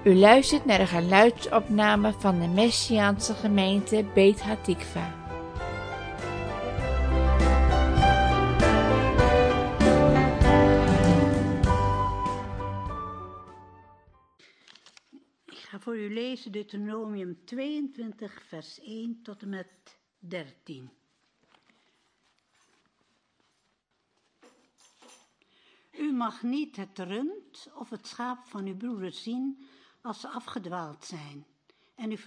U luistert naar de geluidsopname van de Messiaanse gemeente Beit Hatikva. Ik ga voor u lezen Deuteronomium 22, vers 1 tot en met 13. U mag niet het rund of het schaap van uw broeder zien als ze afgedwaald zijn en u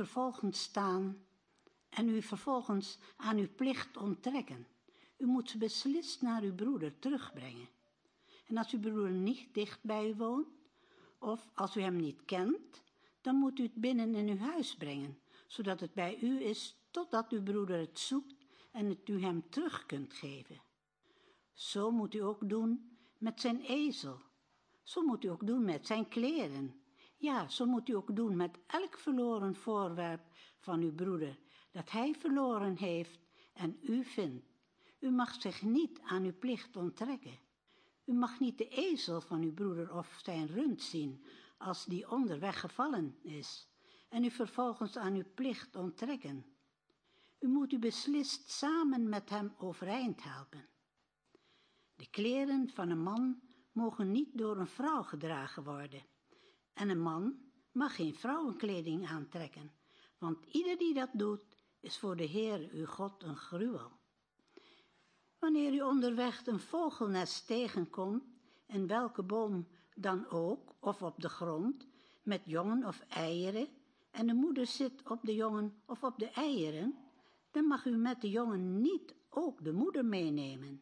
vervolgens aan uw plicht onttrekken. U moet ze beslist naar uw broeder terugbrengen. En als uw broeder niet dicht bij u woont, of als u hem niet kent, dan moet u het binnen in uw huis brengen, zodat het bij u is totdat uw broeder het zoekt en het u hem terug kunt geven. Zo moet u ook doen met zijn ezel. Zo moet u ook doen met zijn kleren. Ja, zo moet u ook doen met elk verloren voorwerp van uw broeder, dat hij verloren heeft en u vindt. U mag zich niet aan uw plicht onttrekken. U mag niet de ezel van uw broeder of zijn rund zien, als die onderweg gevallen is, en u vervolgens aan uw plicht onttrekken. U moet u beslist samen met hem overeind helpen. De kleren van een man mogen niet door een vrouw gedragen worden, en een man mag geen vrouwenkleding aantrekken, want ieder die dat doet, is voor de Heer uw God een gruwel. Wanneer u onderweg een vogelnest tegenkomt, in welke boom dan ook, of op de grond, met jongen of eieren, en de moeder zit op de jongen of op de eieren, dan mag u met de jongen niet ook de moeder meenemen.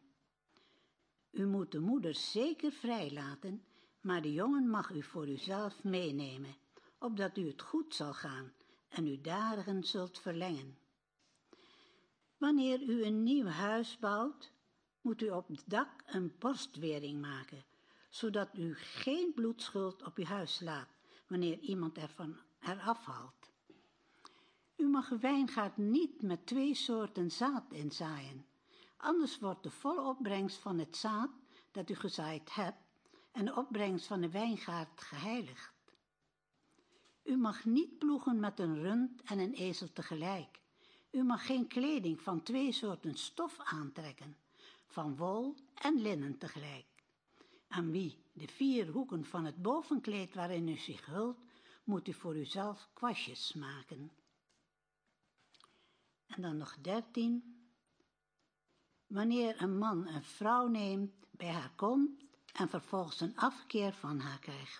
U moet de moeder zeker vrijlaten, maar de jongen mag u voor uzelf meenemen, opdat u het goed zal gaan en uw dagen zult verlengen. Wanneer u een nieuw huis bouwt, moet u op het dak een borstwering maken, zodat u geen bloedschuld op uw huis laat, wanneer iemand eraf haalt. U mag uw wijngaard niet met 2 soorten zaad inzaaien, anders wordt de volle opbrengst van het zaad dat u gezaaid hebt en de opbrengst van de wijngaard geheiligd. U mag niet ploegen met een rund en een ezel tegelijk. U mag geen kleding van 2 soorten stof aantrekken, van wol en linnen tegelijk. Aan wie de 4 hoeken van het bovenkleed waarin u zich hult, moet u voor uzelf kwastjes maken. En dan nog 13. Wanneer een man een vrouw neemt, bij haar komt en vervolgens een afkeer van haar krijgt.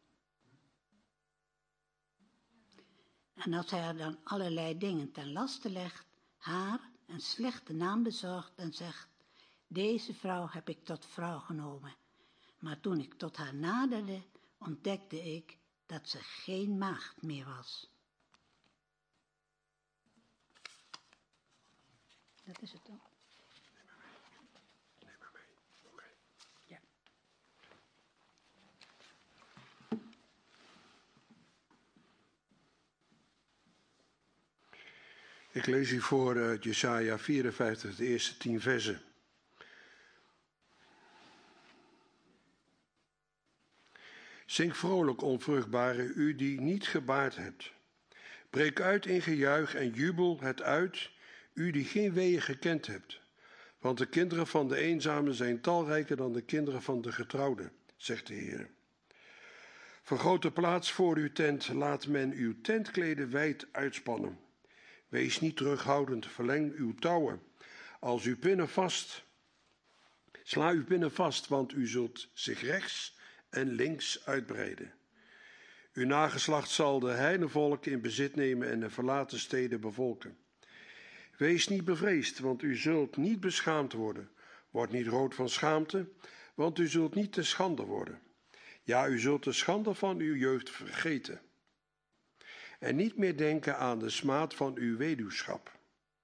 En als hij haar dan allerlei dingen ten laste legt, haar een slechte naam bezorgt en zegt: deze vrouw heb ik tot vrouw genomen. Maar toen ik tot haar naderde, ontdekte ik dat ze geen maagd meer was. Dat is het dan. Neem maar mee. Okay. Ja. Ik lees u voor Jesaja 54, de eerste 10 versen. Zing vrolijk, onvruchtbare, u die niet gebaard hebt. Breek uit in gejuich en jubel het uit, u die geen weeën gekend hebt. Want de kinderen van de eenzame zijn talrijker dan de kinderen van de getrouwden, zegt de Heer. Vergroot de plaats voor uw tent, laat men uw tentkleden wijd uitspannen. Wees niet terughoudend, verleng uw touwen. Als uw pinnen vast, sla uw pinnen vast, want u zult zich rechts en links uitbreiden. Uw nageslacht zal de heidenvolk in bezit nemen en de verlaten steden bevolken. Wees niet bevreesd, want u zult niet beschaamd worden. Word niet rood van schaamte, want u zult niet te schande worden. Ja, u zult de schande van uw jeugd vergeten. En niet meer denken aan de smaad van uw weduwschap.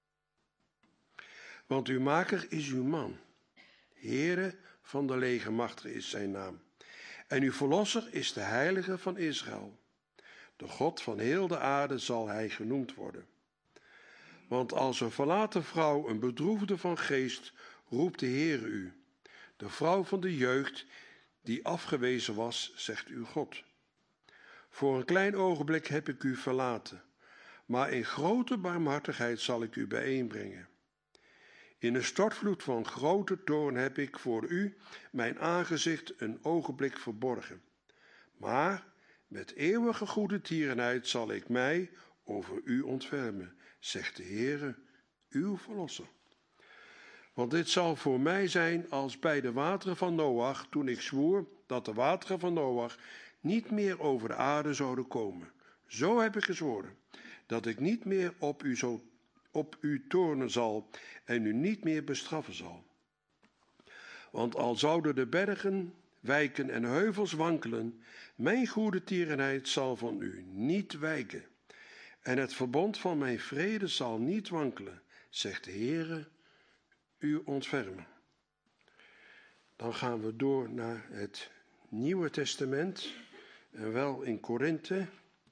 Want uw maker is uw man. Heere van de legermachten is zijn naam. En uw verlosser is de heilige van Israël. De God van heel de aarde zal hij genoemd worden. Want als een verlaten vrouw, een bedroefde van geest, roept de Heere u. De vrouw van de jeugd die afgewezen was, zegt uw God. Voor een klein ogenblik heb ik u verlaten, maar in grote barmhartigheid zal ik u bijeenbrengen. In een stortvloed van grote toorn heb ik voor u mijn aangezicht een ogenblik verborgen. Maar met eeuwige goede tierenheid zal ik mij over u ontfermen, zegt de Heere, uw verlosser. Want dit zal voor mij zijn als bij de wateren van Noach, toen ik zwoer dat de wateren van Noach niet meer over de aarde zouden komen. Zo heb ik gezworen, dat ik niet meer op u toornen zal en u niet meer bestraffen zal. Want al zouden de bergen wijken en heuvels wankelen, mijn goede tierenheid zal van u niet wijken. En het verbond van mijn vrede zal niet wankelen, zegt de Heere, u ontfermen. Dan gaan we door naar het Nieuwe Testament, en wel in Korinthe.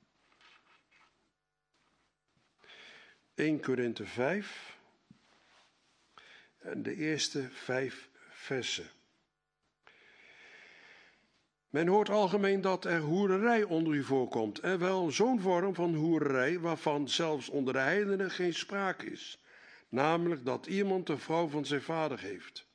1 Korinthe 5 en de eerste 5 versen. Men hoort algemeen dat er hoererij onder u voorkomt, en wel zo'n vorm van hoererij waarvan zelfs onder de heidenen geen sprake is, namelijk dat iemand de vrouw van zijn vader heeft.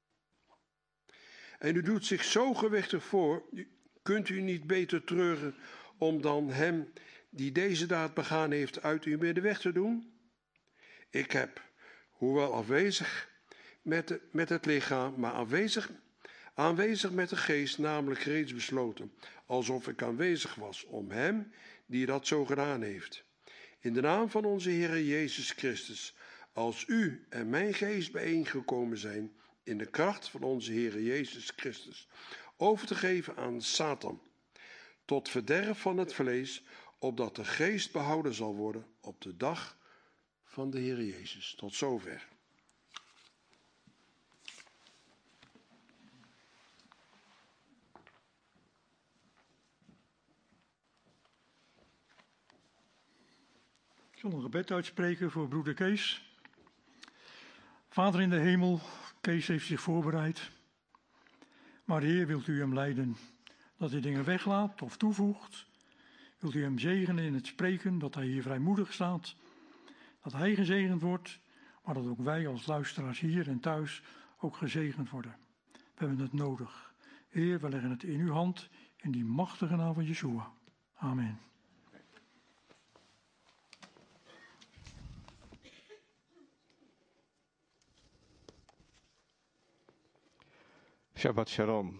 En u doet zich zo gewichtig voor, kunt u niet beter treuren om dan hem die deze daad begaan heeft uit uw midden weg te doen? Ik heb, hoewel afwezig met het lichaam, maar aanwezig met de geest, namelijk reeds besloten, alsof ik aanwezig was om hem die dat zo gedaan heeft. In de naam van onze Heer Jezus Christus, als u en mijn geest bijeengekomen zijn, in de kracht van onze Heer Jezus Christus, over te geven aan Satan, tot verderf van het vlees, opdat de geest behouden zal worden op de dag van de Heer Jezus. Tot zover. Ik zal een gebed uitspreken voor broeder Kees. Vader in de hemel, Kees heeft zich voorbereid. Maar Heer, wilt u hem leiden dat hij dingen weglaat of toevoegt? Wilt u hem zegenen in het spreken, dat hij hier vrijmoedig staat? Dat hij gezegend wordt, maar dat ook wij als luisteraars hier en thuis ook gezegend worden. We hebben het nodig. Heer, we leggen het in uw hand, in die machtige naam van Yeshua. Amen. Shabbat Shalom.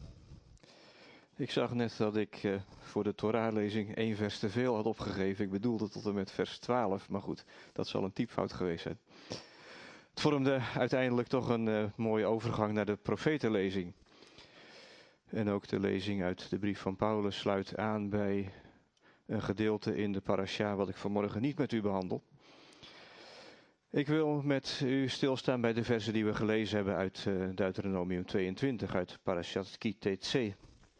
Ik zag net dat ik voor de Torah-lezing 1 vers te veel had opgegeven. Ik bedoelde tot en met vers 12, maar goed, dat zal een typfout geweest zijn. Het vormde uiteindelijk toch een mooie overgang naar de profetenlezing. En ook de lezing uit de brief van Paulus sluit aan bij een gedeelte in de parasha wat ik vanmorgen niet met u behandel. Ik wil met u stilstaan bij de versen die we gelezen hebben uit Deuteronomium 22, uit Parashat Ki Tetse.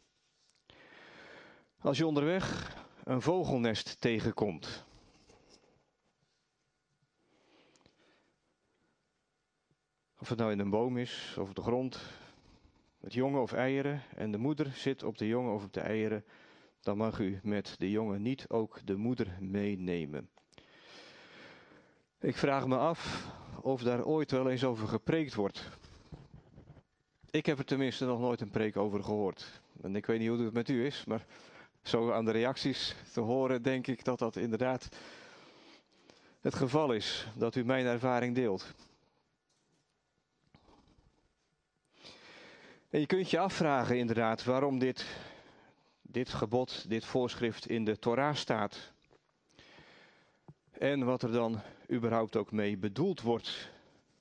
Als je onderweg een vogelnest tegenkomt, of het nou in een boom is of op de grond, met jongen of eieren, en de moeder zit op de jongen of op de eieren, dan mag u met de jongen niet ook de moeder meenemen. Ik vraag me af of daar ooit wel eens over gepreekt wordt. Ik heb er tenminste nog nooit een preek over gehoord. En ik weet niet hoe het met u is, maar zo aan de reacties te horen denk ik dat dat inderdaad het geval is. Dat u mijn ervaring deelt. En je kunt je afvragen inderdaad waarom dit gebod, dit voorschrift in de Torah staat. En wat er dan überhaupt ook mee bedoeld wordt.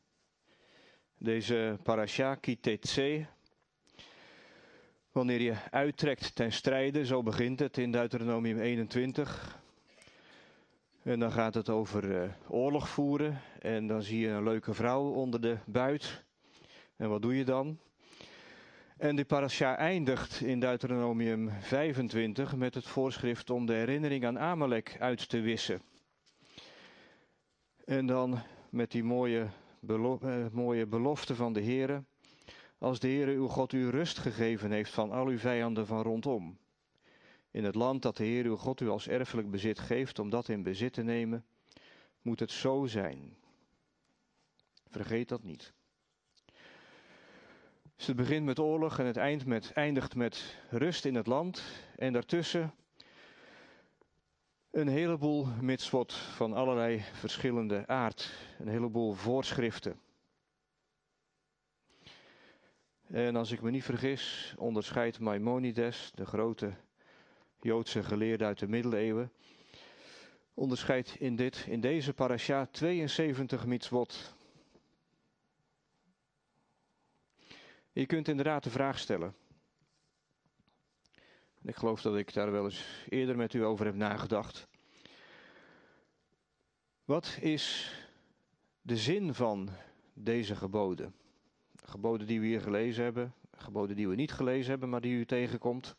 Deze parasha Ki Tetse, wanneer je uittrekt ten strijde, zo begint het in Deuteronomium 21. En dan gaat het over oorlog voeren en dan zie je een leuke vrouw onder de buit. En wat doe je dan? En die parasha eindigt in Deuteronomium 25 met het voorschrift om de herinnering aan Amalek uit te wissen. En dan met die mooie belofte van de Heere. Als de Heere uw God u rust gegeven heeft van al uw vijanden van rondom. In het land dat de Heer uw God u als erfelijk bezit geeft, om dat in bezit te nemen, moet het zo zijn. Vergeet dat niet. Dus het begint met oorlog en het eindigt met rust in het land. En daartussen een heleboel mitzvot van allerlei verschillende aard. Een heleboel voorschriften. En als ik me niet vergis, onderscheidt Maimonides, de grote Joodse geleerde uit de middeleeuwen, onderscheidt in deze parasha 72 mitzvot. Je kunt inderdaad de vraag stellen. Ik geloof dat ik daar wel eens eerder met u over heb nagedacht. Wat is de zin van deze geboden? Geboden die we hier gelezen hebben, geboden die we niet gelezen hebben, maar die u tegenkomt.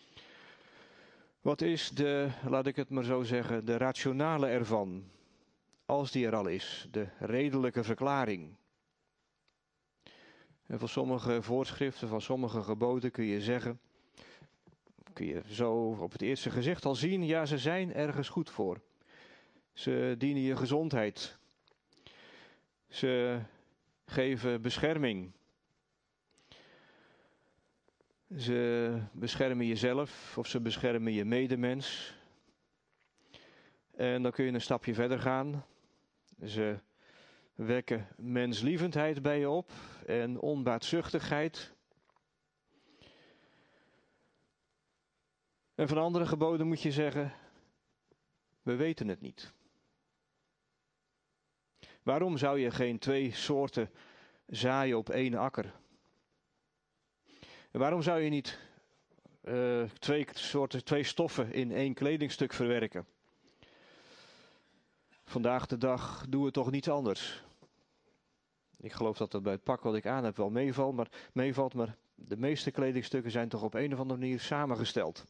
Wat is laat ik het maar zo zeggen, de rationale ervan? Als die er al is, de redelijke verklaring. En van sommige voorschriften, van sommige geboden kun je zeggen, kun je zo op het eerste gezicht al zien, ja, ze zijn ergens goed voor. Ze dienen je gezondheid. Ze geven bescherming. Ze beschermen jezelf of ze beschermen je medemens. En dan kun je een stapje verder gaan. Ze wekken menslievendheid bij je op en onbaatzuchtigheid. En van andere geboden moet je zeggen, we weten het niet. Waarom zou je geen 2 soorten zaaien op 1 akker? En waarom zou je niet 2 stoffen in 1 kledingstuk verwerken? Vandaag de dag doen we toch niets anders. Ik geloof dat dat bij het pak wat ik aan heb wel meevalt, maar de meeste kledingstukken zijn toch op een of andere manier samengesteld.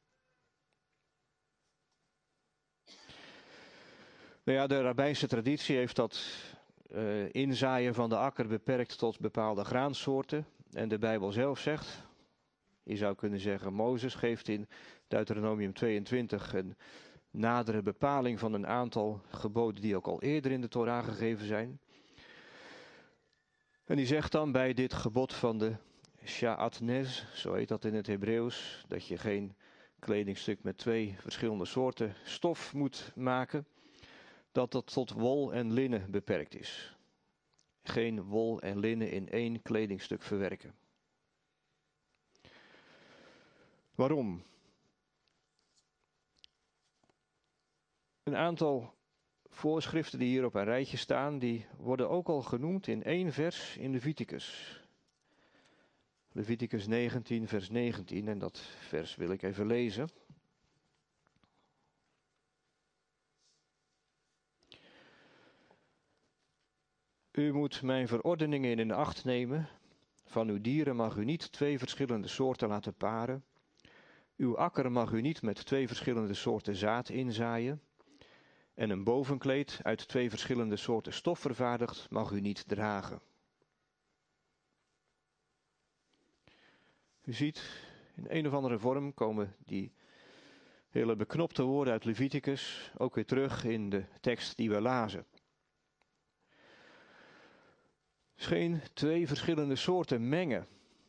Nou ja, de rabbijnse traditie heeft dat inzaaien van de akker beperkt tot bepaalde graansoorten. En de Bijbel zelf zegt, je zou kunnen zeggen, Mozes geeft in Deuteronomium 22 een nadere bepaling van een aantal geboden die ook al eerder in de Torah gegeven zijn. En die zegt dan bij dit gebod van de Sha'atnez, zo heet dat in het Hebreeuws, dat je geen kledingstuk met 2 verschillende soorten stof moet maken, dat dat tot wol en linnen beperkt is. Geen wol en linnen in 1 kledingstuk verwerken. Waarom? Een aantal voorschriften die hier op een rijtje staan, die worden ook al genoemd in 1 vers in Leviticus. Leviticus 19, vers 19, en dat vers wil ik even lezen. U moet mijn verordeningen in acht nemen. Van uw dieren mag u niet 2 verschillende soorten laten paren. Uw akker mag u niet met 2 verschillende soorten zaad inzaaien. En een bovenkleed uit 2 verschillende soorten stof vervaardigd mag u niet dragen. U ziet, in een of andere vorm komen die hele beknopte woorden uit Leviticus ook weer terug in de tekst die we lazen. Dus geen 2 verschillende soorten mengen.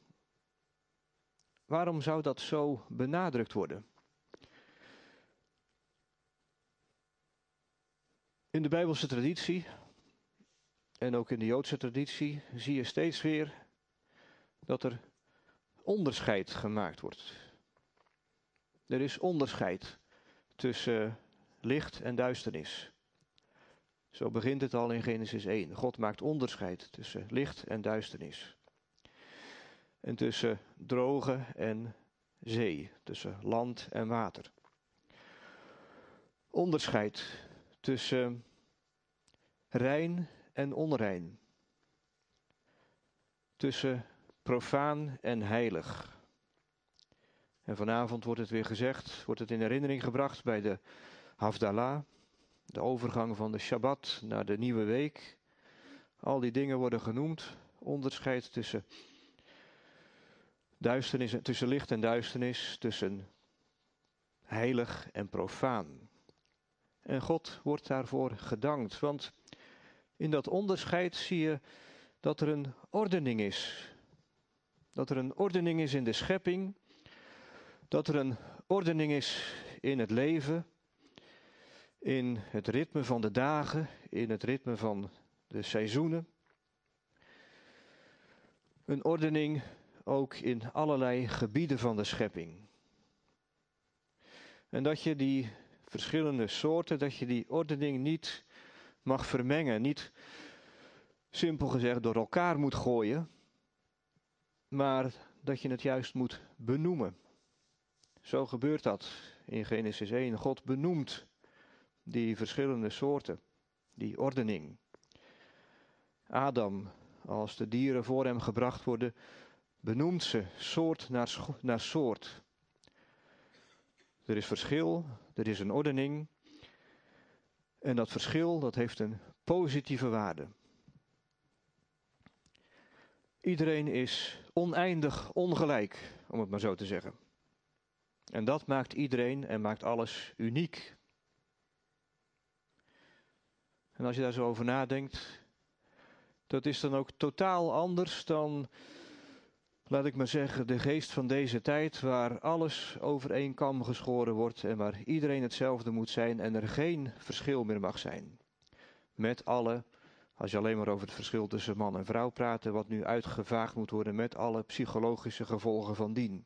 Waarom zou dat zo benadrukt worden? In de Bijbelse traditie en ook in de Joodse traditie zie je steeds weer dat er onderscheid gemaakt wordt. Er is onderscheid tussen licht en duisternis. Zo begint het al in Genesis 1. God maakt onderscheid tussen licht en duisternis. En tussen droge en zee, tussen land en water. Onderscheid tussen rein en onrein. Tussen profaan en heilig. En vanavond wordt het weer gezegd, wordt het in herinnering gebracht bij de Havdalah, de overgang van de Shabbat naar de nieuwe week. Al die dingen worden genoemd. Onderscheid tussen duisternis, tussen licht en duisternis, tussen heilig en profaan. En God wordt daarvoor gedankt, want in dat onderscheid zie je dat er een ordening is. Dat er een ordening is in de schepping, dat er een ordening is in het leven, in het ritme van de dagen, in het ritme van de seizoenen. Een ordening ook in allerlei gebieden van de schepping. En dat je die verschillende soorten, dat je die ordening niet mag vermengen, niet simpel gezegd door elkaar moet gooien, maar dat je het juist moet benoemen. Zo gebeurt dat in Genesis 1. God benoemt die verschillende soorten, die ordening. Adam, als de dieren voor hem gebracht worden, benoemt ze soort naar soort. Er is verschil, er is een ordening. En dat verschil, dat heeft een positieve waarde. Iedereen is oneindig ongelijk, om het maar zo te zeggen. En dat maakt iedereen en maakt alles uniek. En als je daar zo over nadenkt, dat is dan ook totaal anders dan, laat ik maar zeggen, de geest van deze tijd, waar alles over één kam geschoren wordt en waar iedereen hetzelfde moet zijn en er geen verschil meer mag zijn. Met alle, als je alleen maar over het verschil tussen man en vrouw praat, wat nu uitgevaagd moet worden met alle psychologische gevolgen van dien.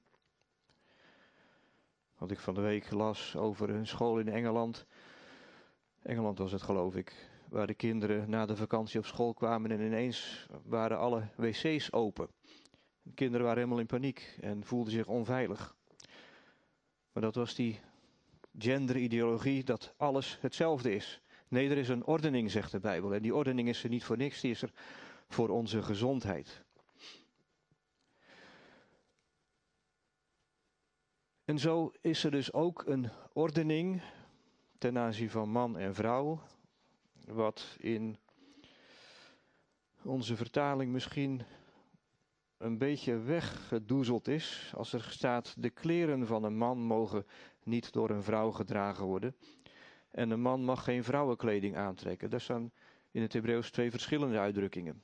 Wat ik van de week las over een school in Engeland. Engeland was het, geloof ik. Waar de kinderen na de vakantie op school kwamen en ineens waren alle wc's open. De kinderen waren helemaal in paniek en voelden zich onveilig. Maar dat was die genderideologie dat alles hetzelfde is. Nee, er is een ordening, zegt de Bijbel. En die ordening is er niet voor niks, die is er voor onze gezondheid. En zo is er dus ook een ordening ten aanzien van man en vrouw, wat in onze vertaling misschien een beetje weggedoezeld is. Als er staat, de kleren van een man mogen niet door een vrouw gedragen worden. En een man mag geen vrouwenkleding aantrekken. Daar staan in het Hebreeuws 2 verschillende uitdrukkingen.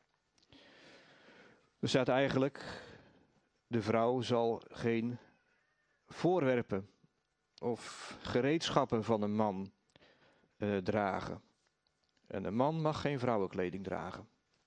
Er staat eigenlijk, de vrouw zal geen voorwerpen of gereedschappen van een man dragen. En een man mag geen vrouwenkleding dragen.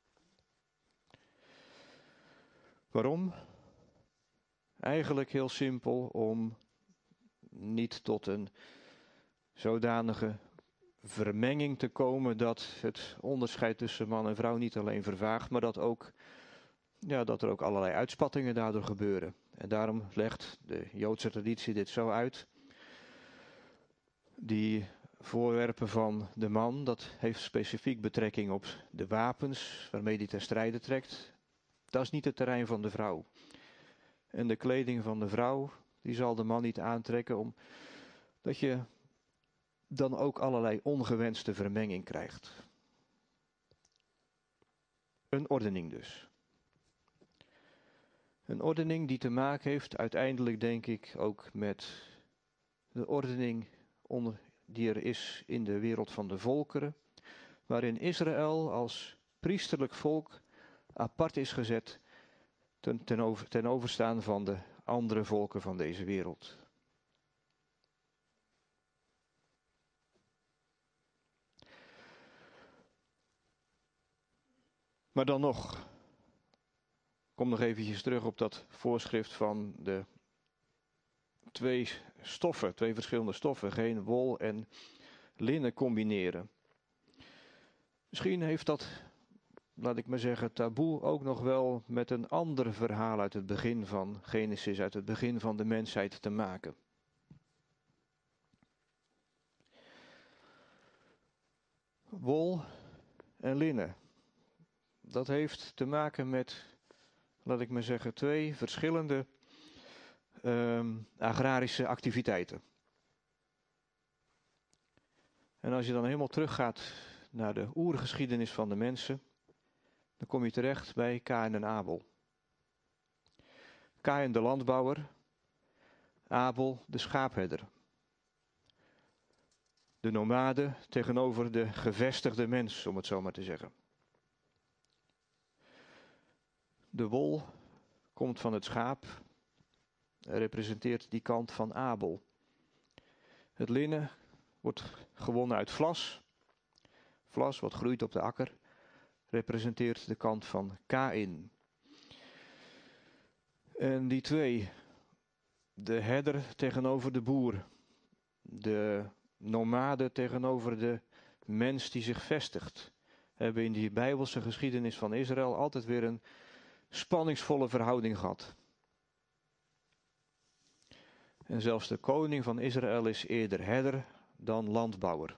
Waarom? Eigenlijk heel simpel, om niet tot een zodanige vermenging te komen dat het onderscheid tussen man en vrouw niet alleen vervaagt, maar dat er ook allerlei uitspattingen daardoor gebeuren. En daarom legt de Joodse traditie dit zo uit. Die voorwerpen van de man, dat heeft specifiek betrekking op de wapens waarmee hij ten strijde trekt. Dat is niet het terrein van de vrouw. En de kleding van de vrouw, die zal de man niet aantrekken, omdat je dan ook allerlei ongewenste vermenging krijgt. Een ordening dus. Een ordening die te maken heeft uiteindelijk, denk ik, ook met de ordening die er is in de wereld van de volkeren, waarin Israël als priesterlijk volk apart is gezet ten overstaan van de andere volken van deze wereld. Maar dan nog, ik kom nog eventjes terug op dat voorschrift van de twee verschillende stoffen, geen wol en linnen combineren. Misschien heeft dat, laat ik maar zeggen, taboe ook nog wel met een ander verhaal uit het begin van Genesis, uit het begin van de mensheid te maken. Wol en linnen. Dat heeft te maken met, laat ik maar zeggen, twee verschillende agrarische activiteiten. En als je dan helemaal teruggaat naar de oergeschiedenis van de mensen, dan kom je terecht bij Kaïn en Abel. Kaïn de landbouwer, Abel de schaapherder. De nomade tegenover de gevestigde mens, om het zo maar te zeggen. De wol komt van het schaap, representeert die kant van Abel. Het linnen wordt gewonnen uit vlas. Vlas, wat groeit op de akker, representeert de kant van Kaïn. En die twee, de herder tegenover de boer, de nomade tegenover de mens die zich vestigt, hebben in die Bijbelse geschiedenis van Israël altijd weer een spanningsvolle verhouding gehad. En zelfs de koning van Israël is eerder herder dan landbouwer.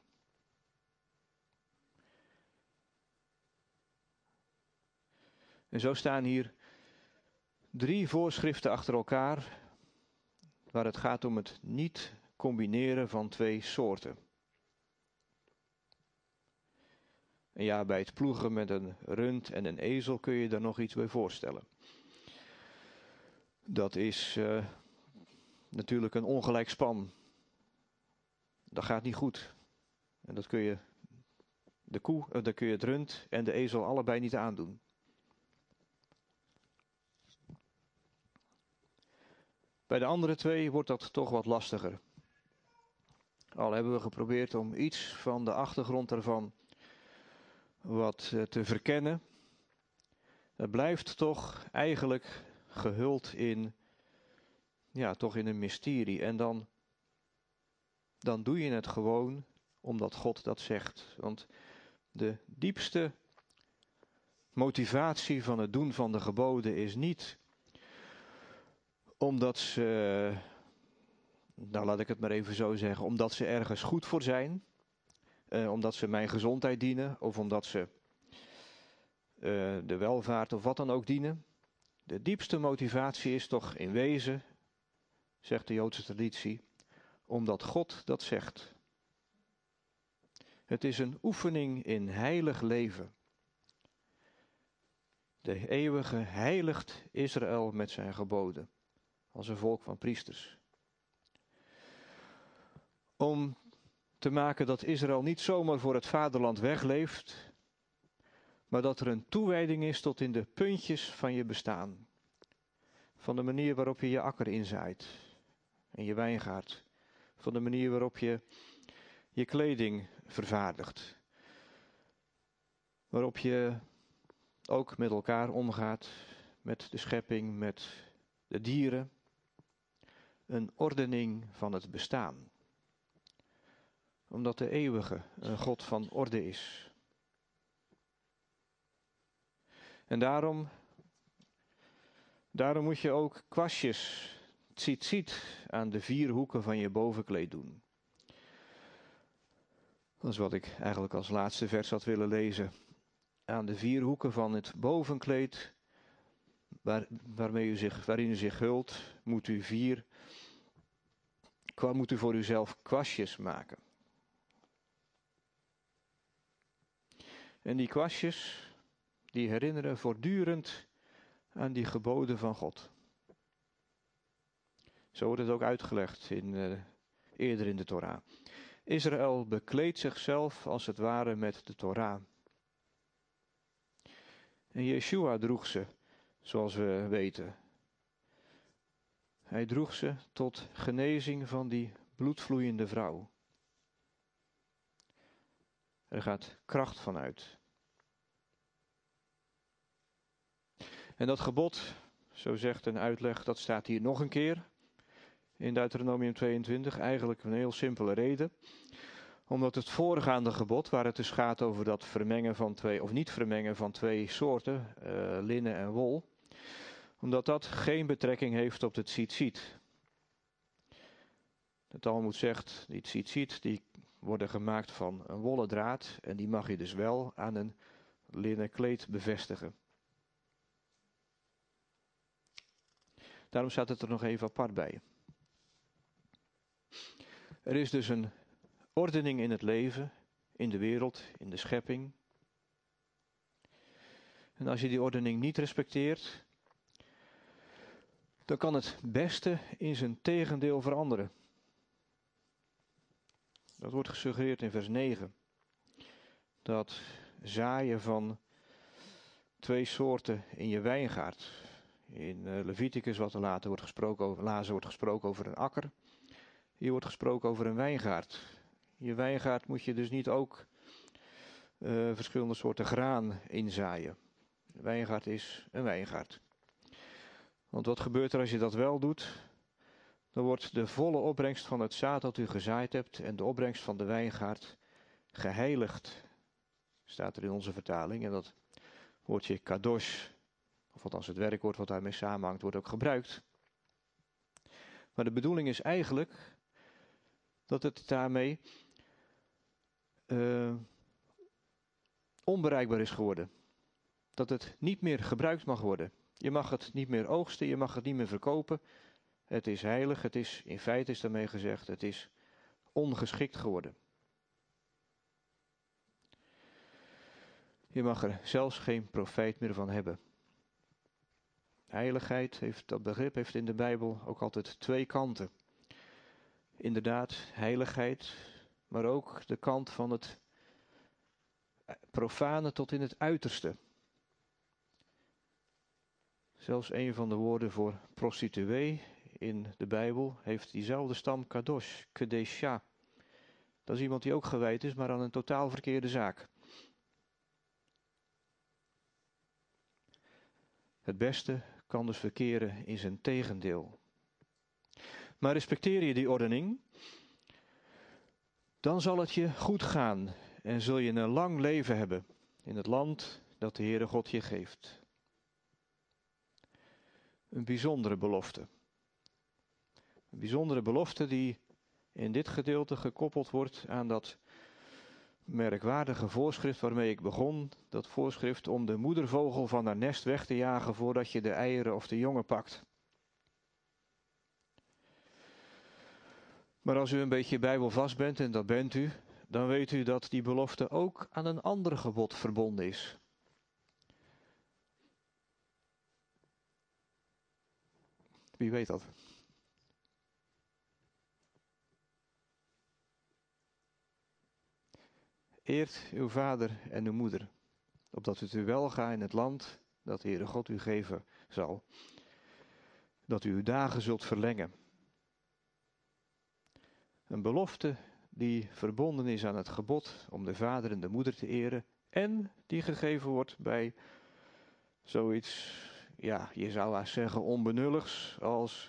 En zo staan hier 3 voorschriften achter elkaar, waar het gaat om het niet combineren van 2 soorten. En ja, bij het ploegen met een rund en een ezel kun je daar nog iets bij voorstellen. Dat is natuurlijk een ongelijk span. Dat gaat niet goed. En dat kun je dan kun je het rund en de ezel allebei niet aandoen. Bij de andere 2 wordt dat toch wat lastiger. Al hebben we geprobeerd om iets van de achtergrond ervan wat te verkennen. Het blijft toch eigenlijk gehuld in, toch in een mysterie. En dan doe je het gewoon omdat God dat zegt. Want de diepste motivatie van het doen van de geboden is niet omdat ze, laat ik het maar even zo zeggen, omdat ze ergens goed voor zijn. Omdat ze mijn gezondheid dienen of omdat ze de welvaart of wat dan ook dienen. De diepste motivatie is toch in wezen, zegt de Joodse traditie, omdat God dat zegt. Het is een oefening in heilig leven. De eeuwige heiligt Israël met zijn geboden, als een volk van priesters. Om te maken dat Israël niet zomaar voor het vaderland wegleeft, maar dat er een toewijding is tot in de puntjes van je bestaan. Van de manier waarop je je akker inzaait en je wijngaard. Van de manier waarop je je kleding vervaardigt. Waarop je ook met elkaar omgaat, met de schepping, met de dieren. Een ordening van het bestaan. Omdat de eeuwige een God van orde is. En daarom moet je ook kwastjes, tzitzit, aan de 4 hoeken van je bovenkleed doen. Dat is wat ik eigenlijk als laatste vers had willen lezen. Aan de 4 hoeken van het bovenkleed, waarin u zich hult, moet u voor uzelf kwastjes maken. En die kwastjes, die herinneren voortdurend aan die geboden van God. Zo wordt het ook uitgelegd eerder in de Torah. Israël bekleedt zichzelf als het ware met de Torah. En Yeshua droeg ze, zoals we weten. Hij droeg ze tot genezing van die bloedvloeiende vrouw. Er gaat kracht van uit. En dat gebod, zo zegt een uitleg, dat staat hier nog een keer in Deuteronomium 22. Eigenlijk een heel simpele reden. Omdat het voorgaande gebod, waar het dus gaat over dat vermengen van 2, of niet vermengen van 2 soorten, linnen en wol, omdat dat geen betrekking heeft op het tzitzit. De Talmud zegt, die tzitzit, die worden gemaakt van een wollen draad en die mag je dus wel aan een linnen kleed bevestigen. Daarom staat het er nog even apart bij. Er is dus een ordening in het leven, in de wereld, in de schepping. En als je die ordening niet respecteert, dan kan het beste in zijn tegendeel veranderen. Dat wordt gesuggereerd in vers 9. Dat zaaien van 2 soorten in je wijngaard. In Leviticus, wat er later wordt gesproken over een akker. Hier wordt gesproken over een wijngaard. Je wijngaard moet je dus niet ook verschillende soorten graan inzaaien. Een wijngaard is een wijngaard. Want wat gebeurt er als je dat wel doet? Dan wordt de volle opbrengst van het zaad dat u gezaaid hebt en de opbrengst van de wijngaard geheiligd. Staat er in onze vertaling. En dat woordje kadosh, of althans het werkwoord wat daarmee samenhangt, wordt ook gebruikt. Maar de bedoeling is eigenlijk dat het daarmee onbereikbaar is geworden. Dat het niet meer gebruikt mag worden. Je mag het niet meer oogsten, je mag het niet meer verkopen. Het is heilig, in feite is daarmee gezegd, het is ongeschikt geworden. Je mag er zelfs geen profijt meer van hebben. Heiligheid, dat begrip heeft in de Bijbel ook altijd 2 kanten. Inderdaad, heiligheid, maar ook de kant van het profane tot in het uiterste. Zelfs een van de woorden voor prostituee in de Bijbel heeft diezelfde stam kadosh, kedesha. Dat is iemand die ook gewijd is, maar aan een totaal verkeerde zaak. Het beste kan dus verkeren in zijn tegendeel. Maar respecteer je die ordening, dan zal het je goed gaan en zul je een lang leven hebben in het land dat de Heere God je geeft. Een bijzondere belofte. Een bijzondere belofte die in dit gedeelte gekoppeld wordt aan dat merkwaardige voorschrift waarmee ik begon. Dat voorschrift om de moedervogel van haar nest weg te jagen voordat je de eieren of de jongen pakt. Maar als u een beetje bijbelvast bent, en dat bent u, dan weet u dat die belofte ook aan een ander gebod verbonden is. Wie weet dat? Eert uw vader en uw moeder, opdat het u welga in het land dat de Heere God u geven zal, dat u uw dagen zult verlengen. Een belofte die verbonden is aan het gebod om de vader en de moeder te eren en die gegeven wordt bij zoiets, ja, je zou haast zeggen onbenulligs als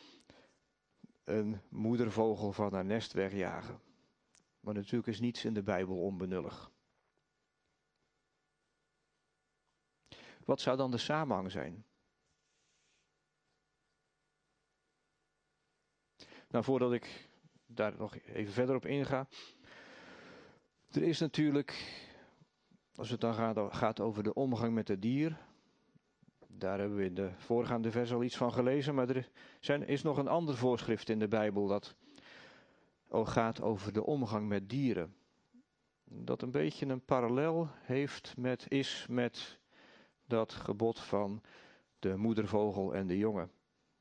een moedervogel van haar nest wegjagen. Maar natuurlijk is niets in de Bijbel onbenullig. Wat zou dan de samenhang zijn? Nou, voordat ik daar nog even verder op inga. Er is natuurlijk, als het dan gaat over de omgang met het dier. Daar hebben we in de voorgaande vers al iets van gelezen. Maar er is nog een ander voorschrift in de Bijbel dat gaat over de omgang met dieren. Dat een beetje een parallel is met dat gebod van de moedervogel en de jongen.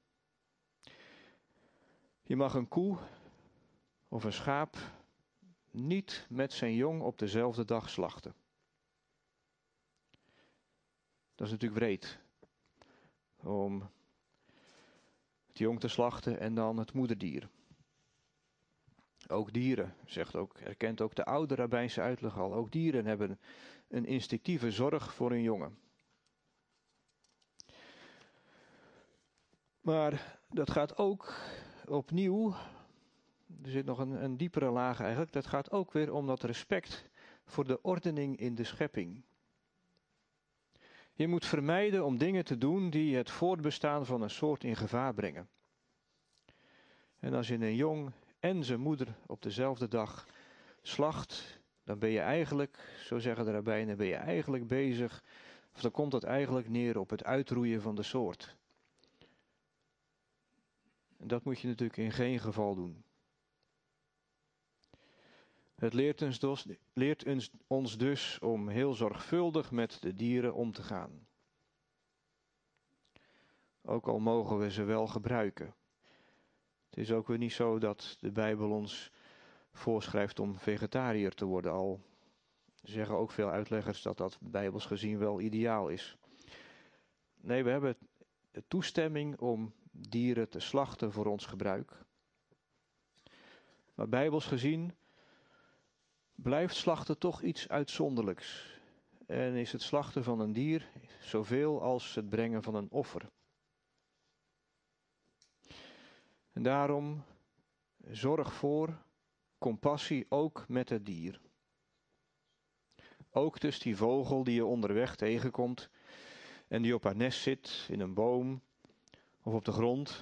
Je mag een koe of een schaap niet met zijn jong op dezelfde dag slachten. Dat is natuurlijk wreed. Om het jong te slachten en dan het moederdier. Ook dieren, erkent ook de oude rabbijnse uitleg al. Ook dieren hebben een instinctieve zorg voor hun jongen. Maar dat gaat ook opnieuw, er zit nog een diepere laag eigenlijk. Dat gaat ook weer om dat respect voor de ordening in de schepping. Je moet vermijden om dingen te doen die het voortbestaan van een soort in gevaar brengen. En als je een jong en zijn moeder op dezelfde dag slacht, dan ben je eigenlijk, zo zeggen de rabbijnen, ben je eigenlijk bezig, of dan komt het eigenlijk neer op het uitroeien van de soort. En dat moet je natuurlijk in geen geval doen. Het leert ons dus om heel zorgvuldig met de dieren om te gaan. Ook al mogen we ze wel gebruiken. Het is ook weer niet zo dat de Bijbel ons voorschrijft om vegetariër te worden. Al zeggen ook veel uitleggers dat dat bijbels gezien wel ideaal is. Nee, we hebben de toestemming om dieren te slachten voor ons gebruik. Maar bijbels gezien blijft slachten toch iets uitzonderlijks. En is het slachten van een dier zoveel als het brengen van een offer. En daarom zorg voor compassie ook met het dier. Ook dus die vogel die je onderweg tegenkomt en die op haar nest zit in een boom of op de grond.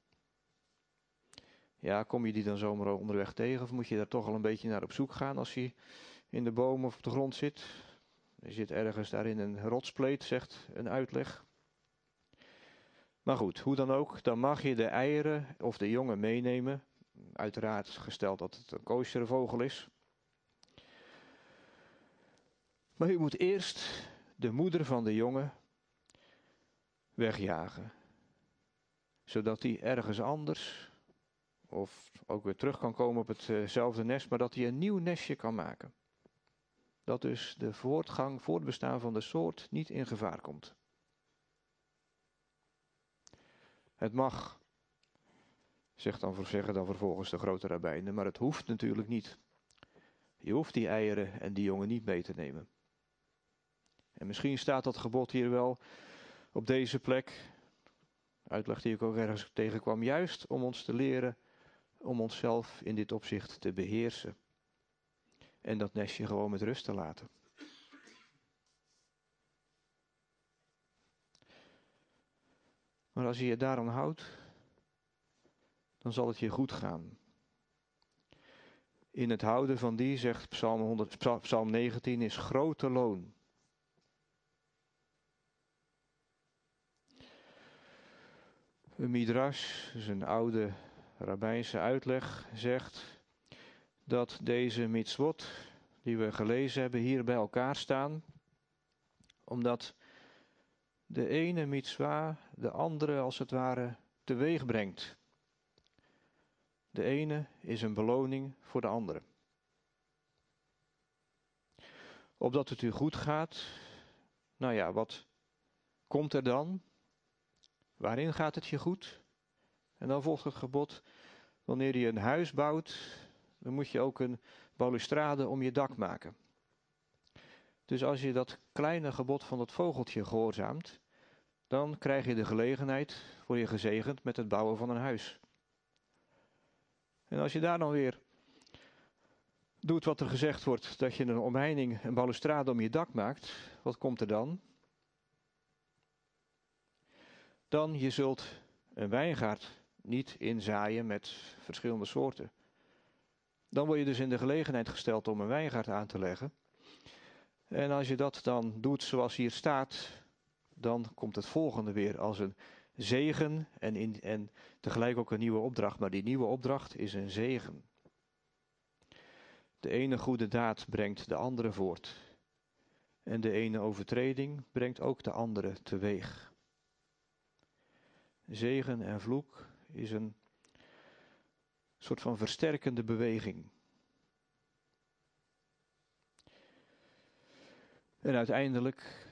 Ja, kom je die dan zomaar onderweg tegen of moet je daar toch al een beetje naar op zoek gaan als hij in de boom of op de grond zit? Je zit ergens daar in een rotspleet, zegt een uitleg. Maar goed, hoe dan ook, dan mag je de eieren of de jongen meenemen. Uiteraard gesteld dat het een koosjere vogel is. Maar u moet eerst de moeder van de jongen wegjagen. Zodat die ergens anders, of ook weer terug kan komen op hetzelfde nest, maar dat hij een nieuw nestje kan maken. Dat dus de voortbestaan van de soort niet in gevaar komt. Het mag, zeggen dan vervolgens de grote rabbijnen, maar het hoeft natuurlijk niet. Je hoeft die eieren en die jongen niet mee te nemen. En misschien staat dat gebod hier wel op deze plek, uitleg die ik ook ergens tegenkwam, juist om ons te leren om onszelf in dit opzicht te beheersen. En dat nestje gewoon met rust te laten. Maar als je je daaraan houdt, dan zal het je goed gaan. In het houden van die, zegt Psalm 19, is grote loon. Een midrash, dus een oude rabbijnse uitleg, zegt dat deze mitzvot die we gelezen hebben hier bij elkaar staan, omdat de ene mitzwa de andere als het ware teweeg brengt. De ene is een beloning voor de andere. Opdat het u goed gaat, nou ja, wat komt er dan? Waarin gaat het je goed? En dan volgt het gebod, wanneer je een huis bouwt, dan moet je ook een balustrade om je dak maken. Dus als je dat kleine gebod van dat vogeltje gehoorzaamt, dan krijg je de gelegenheid, word je gezegend met het bouwen van een huis. En als je daar dan weer doet wat er gezegd wordt, dat je een omheining, een balustrade om je dak maakt, wat komt er dan? Dan je zult een wijngaard niet inzaaien met verschillende soorten. Dan word je dus in de gelegenheid gesteld om een wijngaard aan te leggen. En als je dat dan doet zoals hier staat, dan komt het volgende weer als een zegen en tegelijk ook een nieuwe opdracht. Maar die nieuwe opdracht is een zegen. De ene goede daad brengt de andere voort. En de ene overtreding brengt ook de andere teweeg. Zegen en vloek is een soort van versterkende beweging. En uiteindelijk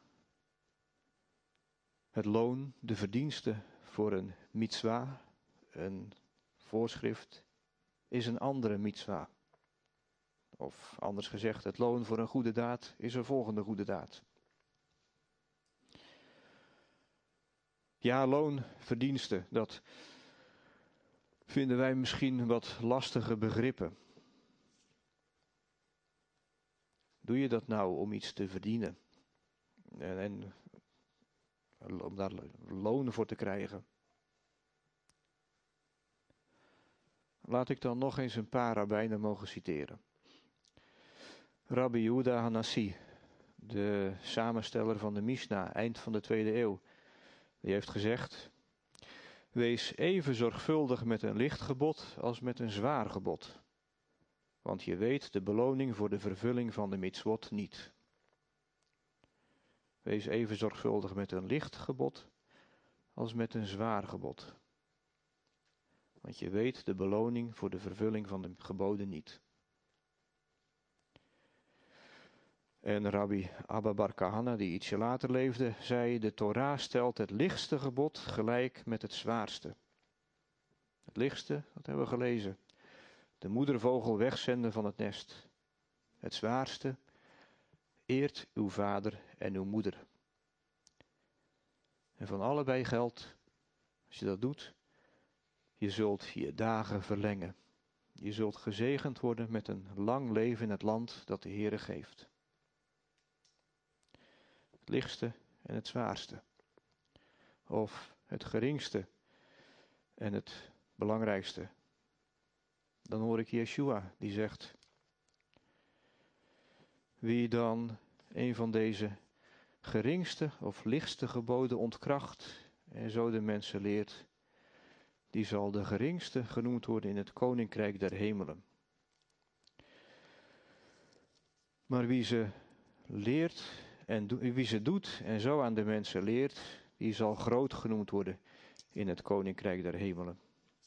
het loon, de verdienste voor een mitzwa, een voorschrift, is een andere mitzwa. Of anders gezegd, het loon voor een goede daad is een volgende goede daad. Ja, loon, verdienste, dat vinden wij misschien wat lastige begrippen. Doe je dat nou om iets te verdienen? En om daar loon voor te krijgen? Laat ik dan nog eens een paar rabbijnen mogen citeren. Rabbi Yehuda Hanassi, de samensteller van de Mishnah, eind van de 2e eeuw, die heeft gezegd: wees even zorgvuldig met een licht gebod als met een zwaar gebod. Want je weet de beloning voor de vervulling van de mitzvot niet. Wees even zorgvuldig met een licht gebod als met een zwaar gebod. want je weet de beloning voor de vervulling van de geboden niet. En Rabbi Abba bar Kahana, die ietsje later leefde, zei: de Torah stelt het lichtste gebod gelijk met het zwaarste. Het lichtste, dat hebben we gelezen. De moedervogel wegzenden van het nest. Het zwaarste, eert uw vader en uw moeder. En van allebei geldt, als je dat doet, je zult je dagen verlengen. Je zult gezegend worden met een lang leven in het land dat de Heere geeft. Het lichtste en het zwaarste. Of het geringste en het belangrijkste. Dan hoor ik Yeshua die zegt: wie dan een van deze geringste of lichtste geboden ontkracht en zo de mensen leert, die zal de geringste genoemd worden in het koninkrijk der hemelen. Maar wie ze leert en wie ze doet en zo aan de mensen leert, die zal groot genoemd worden in het koninkrijk der hemelen.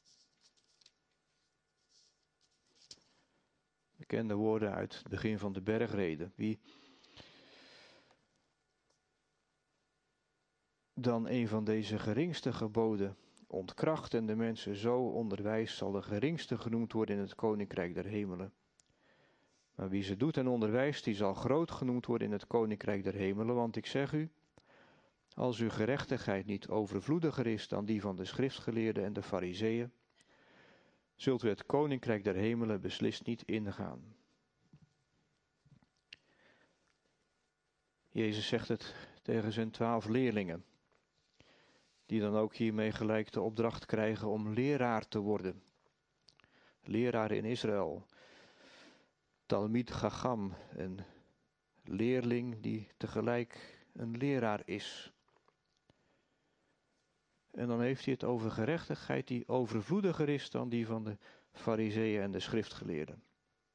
Bekende woorden uit het begin van de bergreden. Wie dan een van deze geringste geboden ontkracht en de mensen zo onderwijst, zal de geringste genoemd worden in het koninkrijk der hemelen. Maar wie ze doet en onderwijst, die zal groot genoemd worden in het koninkrijk der hemelen. Want ik zeg u, als uw gerechtigheid niet overvloediger is dan die van de schriftgeleerden en de farizeeën, zult u het koninkrijk der hemelen beslist niet ingaan. Jezus zegt het tegen zijn 12 leerlingen, die dan ook hiermee gelijk de opdracht krijgen om leraar te worden. Leraar in Israël. Talmid Chacham, een leerling die tegelijk een leraar is. En dan heeft hij het over gerechtigheid die overvloediger is dan die van de farizeeën en de schriftgeleerden.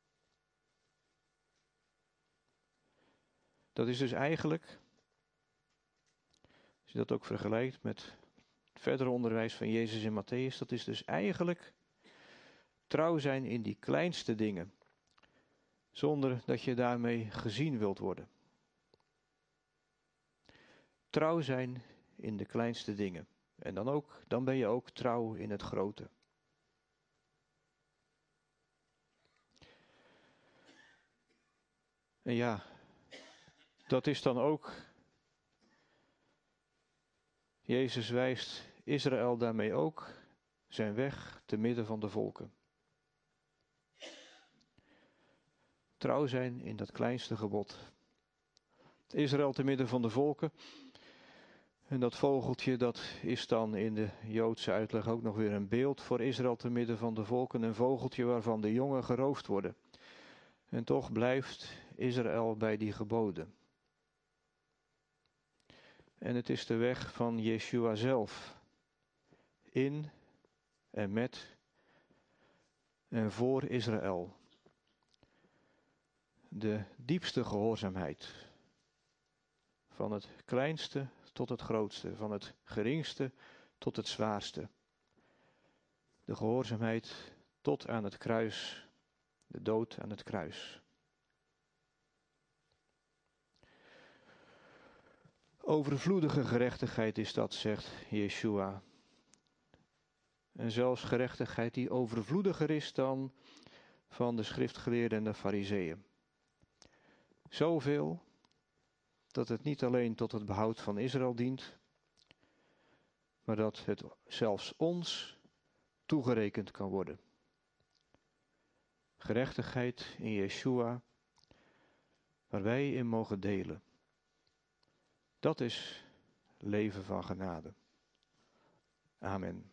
Dat is dus eigenlijk, als je dat ook vergelijkt met het verdere onderwijs van Jezus in Matthäus, dat is dus eigenlijk trouw zijn in die kleinste dingen, zonder dat je daarmee gezien wilt worden. Trouw zijn in de kleinste dingen. En dan ben je ook trouw in het grote. En ja, dat is dan ook, Jezus wijst Israël daarmee ook zijn weg te midden van de volken. Trouw zijn in dat kleinste gebod. Israël te midden van de volken. En dat vogeltje, dat is dan in de Joodse uitleg ook nog weer een beeld voor Israël te midden van de volken. Een vogeltje waarvan de jongen geroofd worden. En toch blijft Israël bij die geboden. En het is de weg van Yeshua zelf. In en met en voor Israël. De diepste gehoorzaamheid. Van het kleinste tot het grootste. Van het geringste tot het zwaarste. De gehoorzaamheid tot aan het kruis. De dood aan het kruis. Overvloedige gerechtigheid is dat, zegt Yeshua. En zelfs gerechtigheid die overvloediger is dan van de schriftgeleerden en de farizeeën. Zoveel dat het niet alleen tot het behoud van Israël dient, maar dat het zelfs ons toegerekend kan worden. Gerechtigheid in Yeshua, waar wij in mogen delen. Dat is leven van genade. Amen.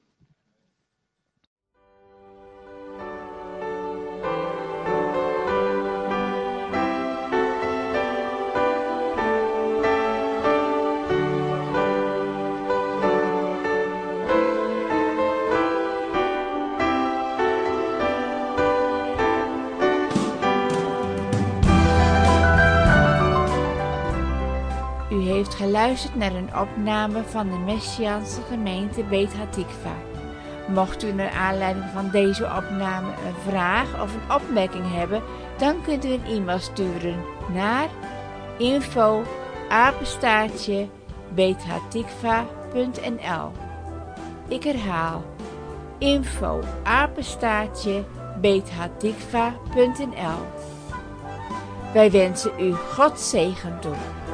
U heeft geluisterd naar een opname van de Messiaanse gemeente Beit Hatikva. Mocht u naar aanleiding van deze opname een vraag of een opmerking hebben, dan kunt u een e-mail sturen naar info@beethatikva.nl. Ik herhaal, info@beethatikva.nl. Wij wensen u Gods zegen toe.